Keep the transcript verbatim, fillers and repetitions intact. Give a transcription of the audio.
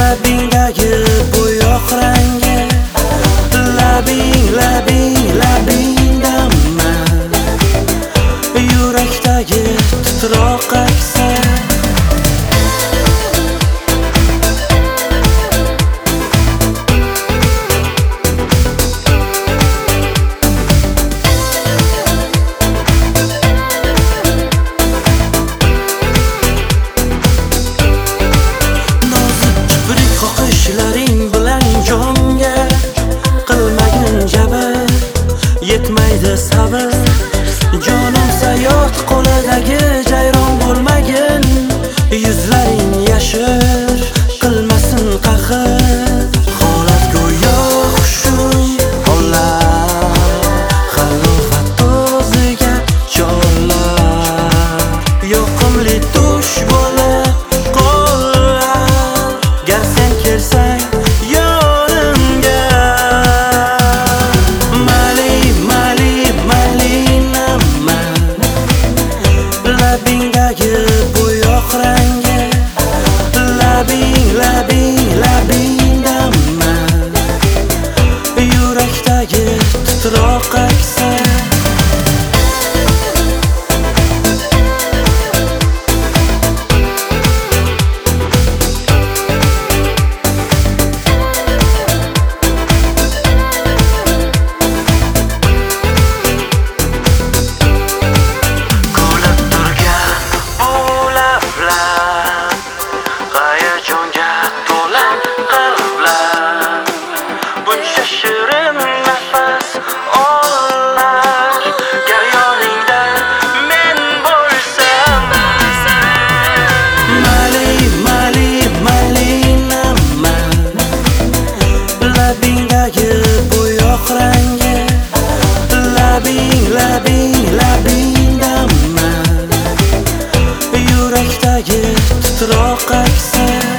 labingdagi bo'yoq rangi, labing, labing, labingdaman, yurakdagi titroq aksi. Qo'shlaring bilan jonga qilmagin jabr, yetmaydi sabr. Jonim sayot qo'lidagi jayron bo'lmagin, yuzlaring yashir qilmasin qahr. Holat go'yo xushum olar, halovat o'ziga chorlar, yoqimli tush bo'lib qollar. Gar sen kelsang yonimga, mali, mali, malinaman, labingdagi bo'yoq rangi, labing, labing, labingdaman, yurakdagi titroq aksi. Shirin nafas olar, gar yoningda men bo'lsam. Mali, mali, malinaman, labingdagi bo'yoq rangi, labing, labing, labingdaman, yurakdagi titroq aksi.